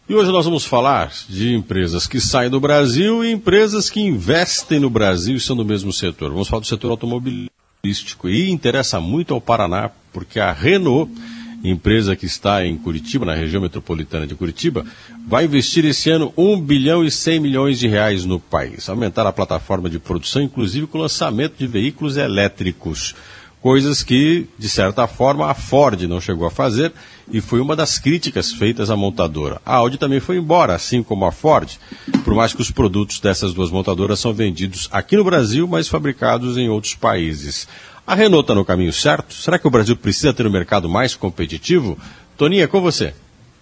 E hoje nós vamos falar de empresas que saem do Brasil e empresas que investem no Brasil e são do mesmo setor. Vamos falar do setor automobilístico e interessa muito ao Paraná, porque a Renault, empresa que está em Curitiba, na região metropolitana de Curitiba, vai investir esse ano 1 bilhão e 100 milhões de reais no país. Aumentar a plataforma de produção, inclusive com o lançamento de veículos elétricos. Coisas que, de certa forma, a Ford não chegou a fazer e foi uma das críticas feitas à montadora. A Audi também foi embora, assim como a Ford, por mais que os produtos dessas duas montadoras são vendidos aqui no Brasil, mas fabricados em outros países. A Renault está no caminho certo? Será que o Brasil precisa ter um mercado mais competitivo? Toninha, com você.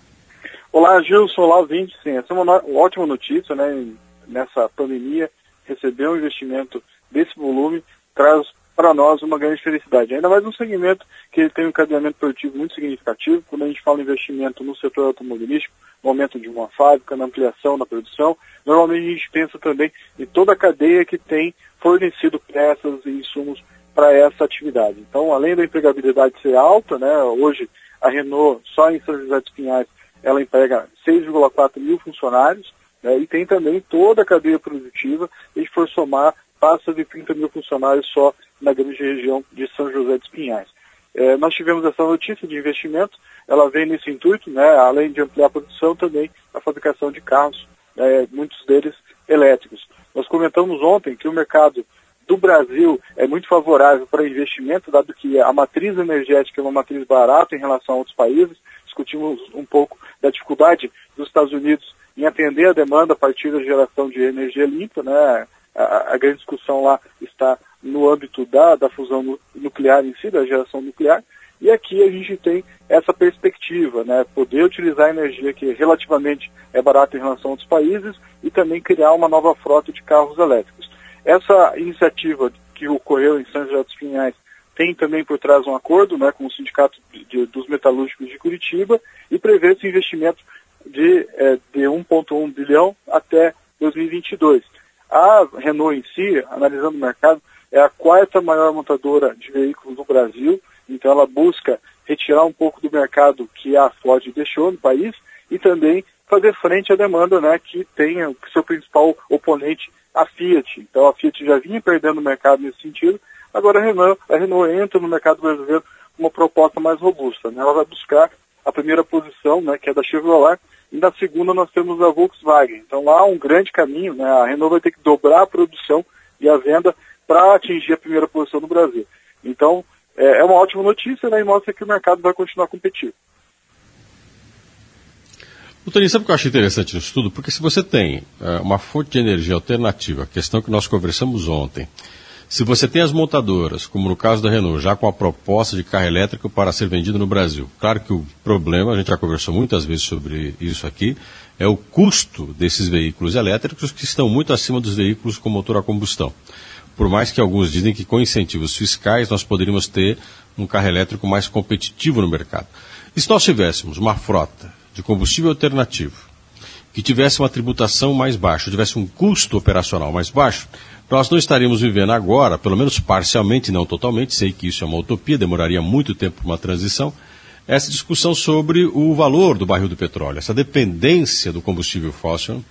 Olá, Gilson, olá, ouvinte. Sim, essa é uma ótima notícia, né? Nessa pandemia, receber um investimento desse volume traz para nós uma grande felicidade. Ainda mais um segmento que tem um encadeamento produtivo muito significativo. Quando a gente fala em investimento no setor automobilístico, no aumento de uma fábrica, na ampliação da produção, normalmente a gente pensa também em toda a cadeia que tem fornecido peças e insumos para essa atividade. Então, além da empregabilidade ser alta, né, hoje a Renault, só em São José dos Pinhais, ela emprega 6,4 mil funcionários, né, e tem também toda a cadeia produtiva. Se a gente for somar, passa de 30 mil funcionários só na grande região de São José dos Pinhais. Nós tivemos essa notícia de investimento, ela vem nesse intuito, né, além de ampliar a produção, também a fabricação de carros, muitos deles elétricos. Nós comentamos ontem que o mercado do Brasil é muito favorável para investimento, dado que a matriz energética é uma matriz barata em relação a outros países. Discutimos um pouco da dificuldade dos Estados Unidos em atender a demanda a partir da geração de energia limpa, né? A grande discussão lá está no âmbito da fusão nuclear em si, da geração nuclear, e aqui a gente tem essa perspectiva, né? Poder utilizar a energia que relativamente é barata em relação a outros países e também criar uma nova frota de carros elétricos. Essa iniciativa que ocorreu em São José dos Pinhais tem também por trás um acordo, né, com o Sindicato dos Metalúrgicos de Curitiba e prevê esse investimento de 1,1 bilhão até 2022. A Renault em si, analisando o mercado, é a quarta maior montadora de veículos do Brasil, então ela busca retirar um pouco do mercado que a Ford deixou no país e também fazer frente à demanda, né, que tem o seu principal oponente, a Fiat. Então a Fiat já vinha perdendo o mercado nesse sentido, agora a Renault entra no mercado brasileiro com uma proposta mais robusta, né? Ela vai buscar a primeira posição, né, que é da Chevrolet, e na segunda nós temos a Volkswagen. Então lá há um grande caminho, né? A Renault vai ter que dobrar a produção e a venda para atingir a primeira posição no Brasil. Então é uma ótima notícia, né, e mostra que o mercado vai continuar competitivo. Toninho, sabe o que eu acho interessante nisso tudo? Porque se você tem uma fonte de energia alternativa, questão que nós conversamos ontem, se você tem as montadoras, como no caso da Renault, já com a proposta de carro elétrico para ser vendido no Brasil, claro que o problema, a gente já conversou muitas vezes sobre isso aqui, é o custo desses veículos elétricos que estão muito acima dos veículos com motor a combustão. Por mais que alguns dizem que com incentivos fiscais nós poderíamos ter um carro elétrico mais competitivo no mercado. E se nós tivéssemos uma frota de combustível alternativo, que tivesse uma tributação mais baixa, tivesse um custo operacional mais baixo, nós não estaríamos vivendo agora, pelo menos parcialmente, não totalmente, sei que isso é uma utopia, demoraria muito tempo para uma transição, essa discussão sobre o valor do barril do petróleo, essa dependência do combustível fóssil.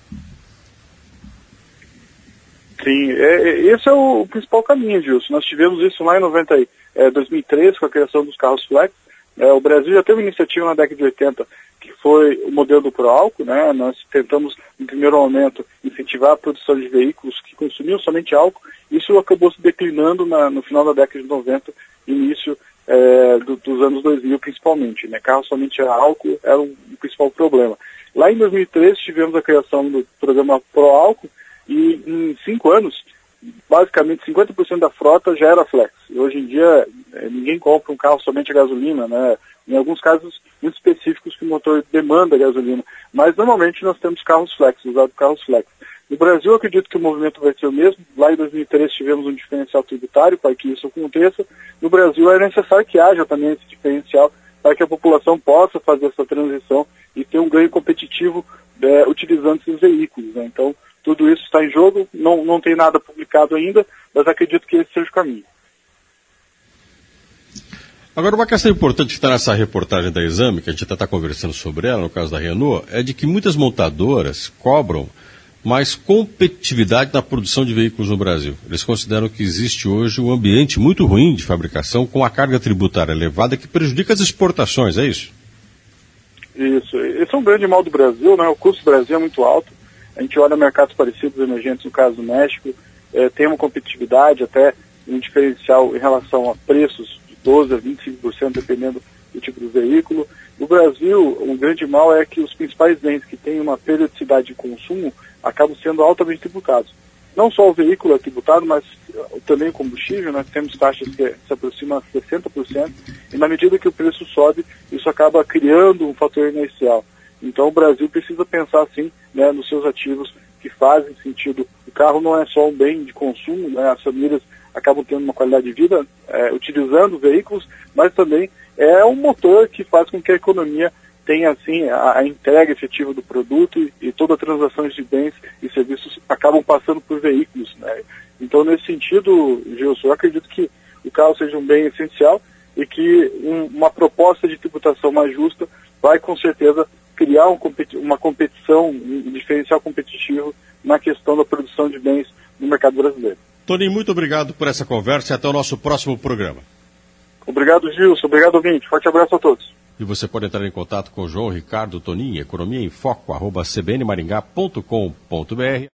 Sim, esse é o principal caminho, Gilson. Nós tivemos isso lá em 2013, com a criação dos carros flex. O Brasil já teve uma iniciativa na década de 80, que foi o modelo do pró-álcool, né? Nós tentamos, em primeiro momento, incentivar a produção de veículos que consumiam somente álcool. Isso acabou se declinando no final da década de 90, início dos anos 2000, principalmente, né? Carro somente a álcool era o principal problema. Lá em 2013, tivemos a criação do programa pró-álcool e em 5 anos, basicamente 50% da frota já era flex. E hoje em dia, ninguém compra um carro somente a gasolina, né? Em alguns casos muito específicos que o motor demanda gasolina. Mas normalmente nós temos carros flex, usados carros flex. No Brasil, eu acredito que o movimento vai ser o mesmo. Lá em 2013 tivemos um diferencial tributário para que isso aconteça. No Brasil é necessário que haja também esse diferencial para que a população possa fazer essa transição e ter um ganho competitivo utilizando esses veículos, né? Então, tudo isso está em jogo, não tem nada publicado ainda, mas acredito que esse seja o caminho. Agora, uma questão importante que está nessa reportagem da Exame, que a gente até está conversando sobre ela, no caso da Renault, é de que muitas montadoras cobram mais competitividade na produção de veículos no Brasil. Eles consideram que existe hoje um ambiente muito ruim de fabricação, com a carga tributária elevada que prejudica as exportações, é isso? Isso. Esse é um grande mal do Brasil, né? O custo do Brasil é muito alto. A gente olha mercados parecidos, emergentes, no caso do México, tem uma competitividade, até um diferencial em relação a preços de 12% a 25%, dependendo do tipo do veículo. No Brasil, um grande mal é que os principais bens que têm uma periodicidade de consumo acabam sendo altamente tributados. Não só o veículo é tributado, mas também o combustível, nós temos taxas que se aproximam a 60%, e na medida que o preço sobe, isso acaba criando um fator inercial. Então o Brasil precisa pensar, sim, né, nos seus ativos que fazem sentido. O carro não é só um bem de consumo, né, as famílias acabam tendo uma qualidade de vida utilizando veículos, mas também é um motor que faz com que a economia tenha, assim, a entrega efetiva do produto e todas as transações de bens e serviços acabam passando por veículos, né? Então, nesse sentido, Gilson, eu acredito que o carro seja um bem essencial e que uma proposta de tributação mais justa vai, com certeza, criar uma competição, um diferencial competitivo na questão da produção de bens no mercado brasileiro. Toninho, muito obrigado por essa conversa e até o nosso próximo programa. Obrigado, Gilson. Obrigado, ouvinte. Forte abraço a todos. E você pode entrar em contato com o João Ricardo Toninho, economiaemfoco@cbnmaringá.com.br.